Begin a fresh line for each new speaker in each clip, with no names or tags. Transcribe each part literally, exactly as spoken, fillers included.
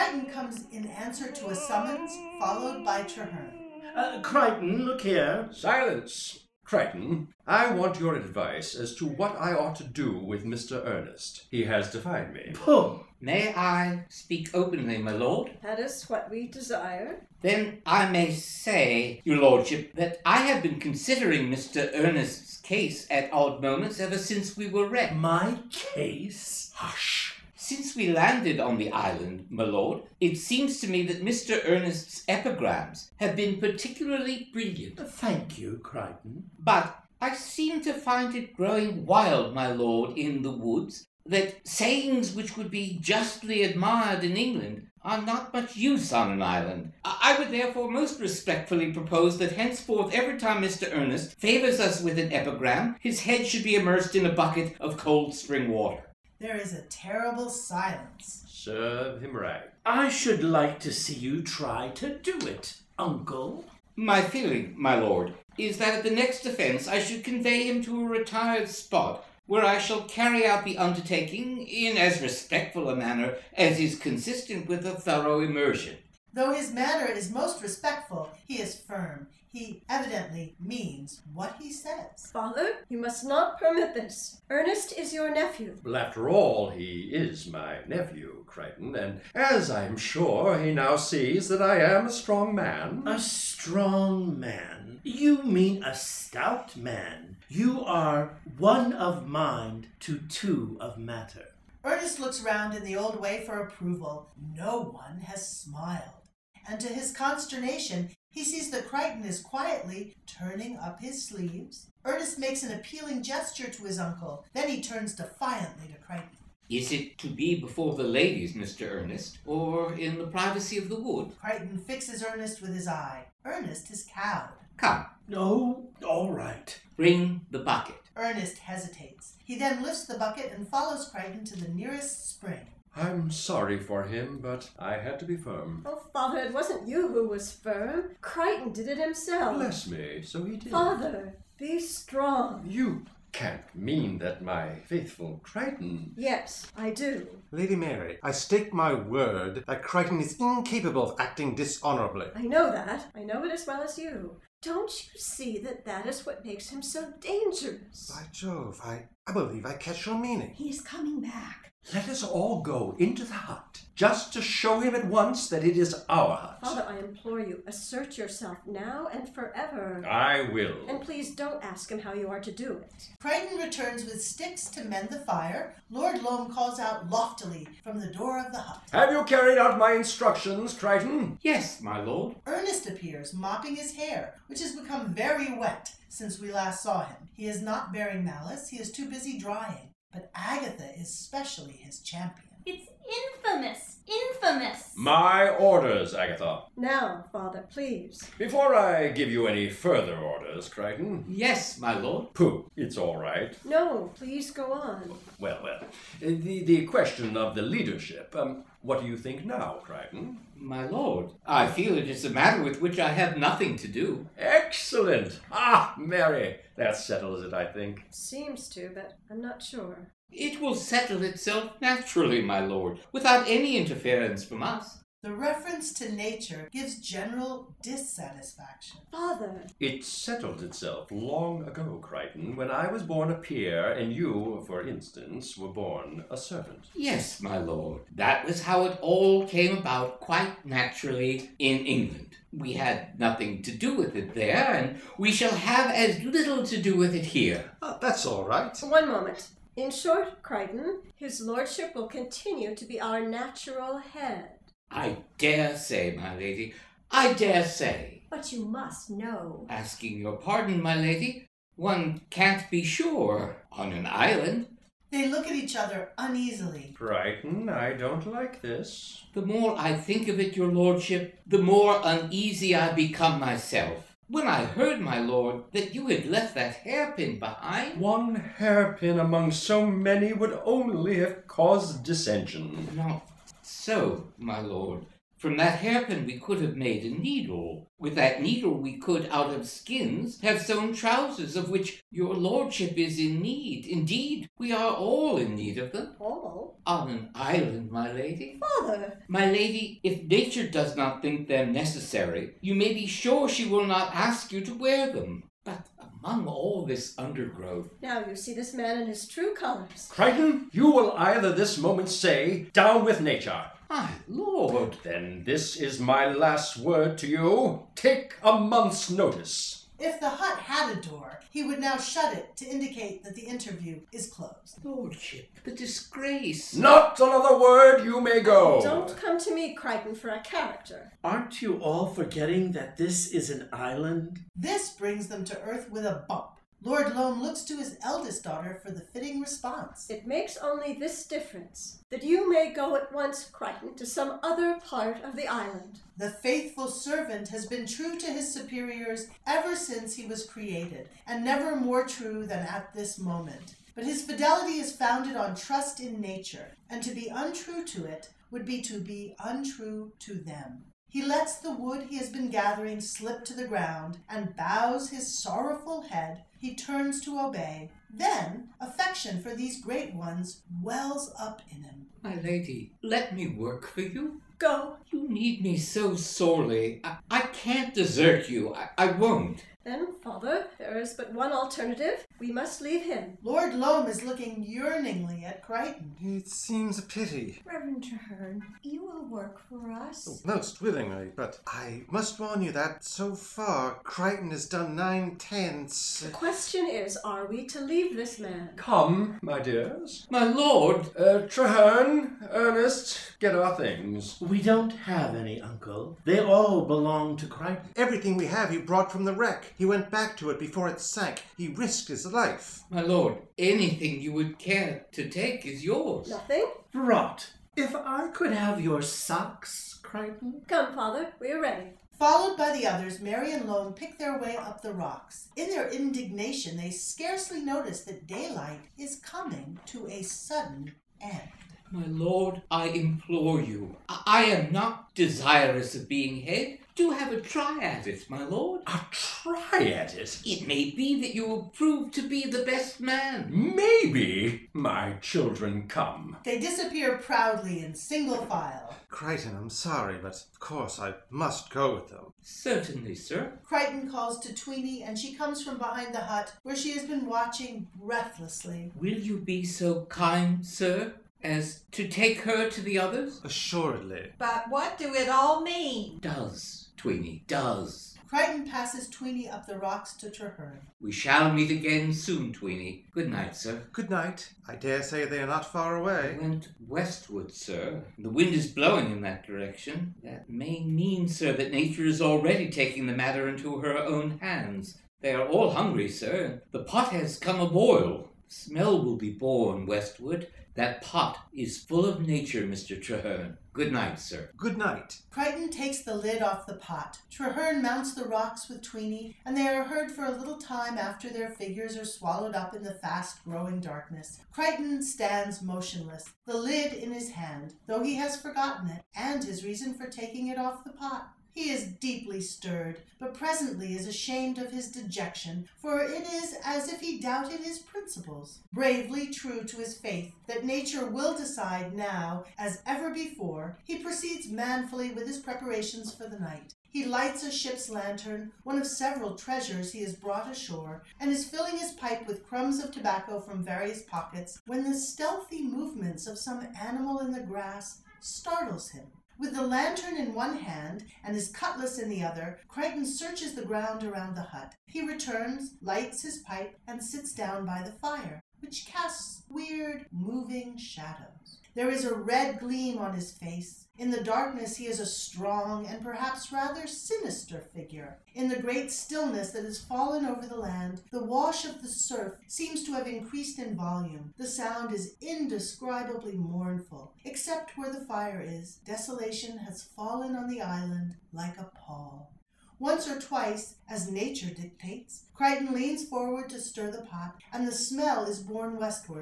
Crichton comes in answer to a summons, followed by Traherne.
Uh, Crichton, look here.
Silence! Crichton, I want your advice as to what I ought to do with Mister Ernest. He has defied me.
Pooh.
May I speak openly, my lord?
That is what we desire.
Then I may say, your lordship, that I have been considering Mister Ernest's case at odd moments ever since we were wrecked.
My case?
Hush! Since we landed on the island, my lord, it seems to me that Mister Ernest's epigrams have been particularly brilliant.
Thank you, Crichton.
But I seem to find it growing wild, my lord, in the woods, that sayings which would be justly admired in England are not much use on an island. I would therefore most respectfully propose that henceforth every time Mister Ernest favors us with an epigram, his head should be immersed in a bucket of cold spring water.
There is a terrible silence.
Serve him right.
I should like to see you try to do it, Uncle.
My feeling, my lord, is that at the next offence I should convey him to a retired spot, where I shall carry out the undertaking in as respectful a manner as is consistent with a thorough immersion.
Though his manner is most respectful, he is firm. He evidently means what he says.
Father, you must not permit this. Ernest is your nephew.
Well, after all, he is my nephew, Crichton, and as I am sure he now sees that I am a strong man.
A strong man? You mean a stout man. You are one of mind to two of matter.
Ernest looks round in the old way for approval. No one has smiled. And to his consternation, he sees that Crichton is quietly turning up his sleeves. Ernest makes an appealing gesture to his uncle. Then he turns defiantly to Crichton.
Is it to be before the ladies, Mister Ernest, or in the privacy of the wood?
Crichton fixes Ernest with his eye. Ernest is cowed.
Come.
Oh, all right.
Bring the bucket.
Ernest hesitates. He then lifts the bucket and follows Crichton to the nearest spring.
I'm sorry for him, but I had to be firm.
Oh, Father, it wasn't you who was firm. Crichton did it himself.
Bless me, so he did.
Father, be strong.
You can't mean that my faithful Crichton...
Yes, I do.
Lady Mary, I stake my word that Crichton is incapable of acting dishonorably.
I know that. I know it as well as you. Don't you see that that is what makes him so dangerous?
By Jove, I, I believe I catch your meaning.
He's coming back.
Let us all go into the hut, just to show him at once that it is our hut.
Father, I implore you, assert yourself now and forever.
I will.
And please don't ask him how you are to do it.
Crichton returns with sticks to mend the fire. Lord Loam calls out loftily from the door of the hut.
Have you carried out my instructions, Crichton?
Yes, my lord.
Ernest appears, mopping his hair, which has become very wet since we last saw him. He is not bearing malice. He is too busy drying. But Agatha is specially his champion.
It's infamous! Infamous!
My orders, Agatha.
Now, Father, please.
Before I give you any further orders, Crichton.
Yes, my lord.
Pooh, it's all right.
No, please go on.
Well, well, the, the question of the leadership. Um, what do you think now, Crichton?
My lord, I feel it is a matter with which I have nothing to do.
Excellent! Ah, Mary, that settles it, I think.
Seems to, but I'm not sure.
It will settle itself naturally, my lord, without any interference from us.
The reference to nature gives general dissatisfaction.
Father!
It settled itself long ago, Crichton, when I was born a peer and you, for instance, were born a servant.
Yes, my lord. That was how it all came about quite naturally in England. We had nothing to do with it there, and we shall have as little to do with it here.
Oh, that's all right.
One moment. In short, Crichton, his lordship will continue to be our natural head.
I dare say, my lady, I dare say.
But you must know.
Asking your pardon, my lady, one can't be sure on an island.
They look at each other uneasily.
Crichton, I don't like this.
The more I think of it, your lordship, the more uneasy I become myself. When I heard, my lord, that you had left that hairpin behind...
One hairpin among so many would only have caused dissension.
Not so, my lord. From that hairpin we could have made a needle. With that needle we could, out of skins, have sewn trousers, of which your lordship is in need. Indeed, we are all in need of them.
All?
On an island, my lady.
Father!
My lady, if nature does not think them necessary, you may be sure she will not ask you to wear them. But among all this undergrowth...
Now you see this man in his true colors.
Crichton, you will either this moment say, down with nature.
My lord!
Then this is my last word to you. Take a month's notice.
If the hut had a door, he would now shut it to indicate that the interview is closed.
Lordship, the disgrace.
Not another word, you may go.
Don't come to me, Crichton, for a character.
Aren't you all forgetting that this is an island?
This brings them to earth with a bump. Lord Loam looks to his eldest daughter for the fitting response.
It makes only this difference, that you may go at once, Crichton, to some other part of the island.
The faithful servant has been true to his superiors ever since he was created, and never more true than at this moment. But his fidelity is founded on trust in nature, and to be untrue to it would be to be untrue to them. He lets the wood he has been gathering slip to the ground, and bows his sorrowful head. He turns to obey. Then affection for these great ones wells up in him.
My lady, let me work for you.
Go.
You need me so sorely. I, I can't desert you. I, I won't.
Then, Father, there is but one alternative. We must leave him.
Lord Loam is looking yearningly at Crichton.
It seems a pity.
Reverend Treherne, you will work for us.
Oh, most willingly, but I must warn you that so far Crichton has done nine-tenths.
The question is, are we to leave this man?
Come, my dears.
My lord!
Uh, Treherne, Ernest, get our things.
We don't have any, Uncle. They all belong to Crichton.
Everything we have he brought from the wreck. He went back to it before it sank. He risked his life.
My lord, anything you would care to take is yours.
Nothing?
Rot. If I could have your socks, Crichton.
Come, Father, we are ready.
Followed by the others, Mary and Loam pick their way up the rocks. In their indignation, they scarcely notice that daylight is coming to a sudden end.
My lord, I implore you. I, I am not desirous of being head. Do have a try at it, my lord.
A try at it?
It may be that you will prove to be the best man.
Maybe. My children, come.
They disappear proudly in single file.
Crichton, I'm sorry, but of course I must go with them.
Certainly, sir.
Crichton calls to Tweeny, and she comes from behind the hut, where she has been watching breathlessly.
Will you be so kind, sir, as to take her to the others?
Assuredly.
But what do it all mean?
Does, Tweeny, does.
Crichton passes Tweeny up the rocks to Treherne.
We shall meet again soon, Tweeny. Good night, sir.
Good night. I dare say they are not far
I
away.
went westward, sir. The wind is blowing in that direction. That may mean, sir, that nature is already taking the matter into her own hands. They are all hungry, sir. The pot has come a-boil. Smell will be born westward. That pot is full of nature, Mister Treherne. Good night, sir.
Good night.
Crichton takes the lid off the pot. Treherne mounts the rocks with Tweeny, and they are heard for a little time after their figures are swallowed up in the fast-growing darkness. Crichton stands motionless, the lid in his hand, though he has forgotten it, and his reason for taking it off the pot. He is deeply stirred, but presently is ashamed of his dejection, for it is as if he doubted his principles. Bravely true to his faith that nature will decide now, as ever before, he proceeds manfully with his preparations for the night. He lights a ship's lantern, one of several treasures he has brought ashore, and is filling his pipe with crumbs of tobacco from various pockets, when the stealthy movements of some animal in the grass startles him. With the lantern in one hand and his cutlass in the other, Crichton searches the ground around the hut. He returns, lights his pipe, and sits down by the fire, which casts weird, moving shadows. There is a red gleam on his face. In the darkness he is a strong and perhaps rather sinister figure. In the great stillness that has fallen over the land, the wash of the surf seems to have increased in volume. The sound is indescribably mournful. Except where the fire is, desolation has fallen on the island like a pall. Once or twice, as nature dictates, Crichton leans forward to stir the pot, and the smell is borne westward.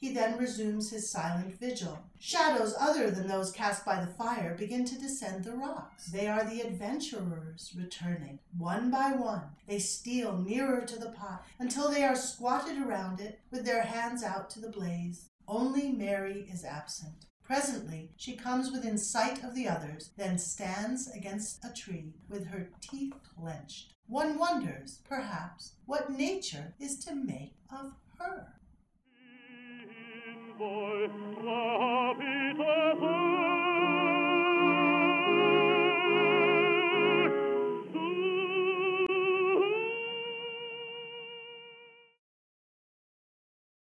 He then resumes his silent vigil. Shadows other than those cast by the fire begin to descend the rocks. They are the adventurers returning. One by one, they steal nearer to the pot until they are squatted around it with their hands out to the blaze. Only Mary is absent. Presently, she comes within sight of the others, then stands against a tree with her teeth clenched. One wonders, perhaps, what nature is to make of her.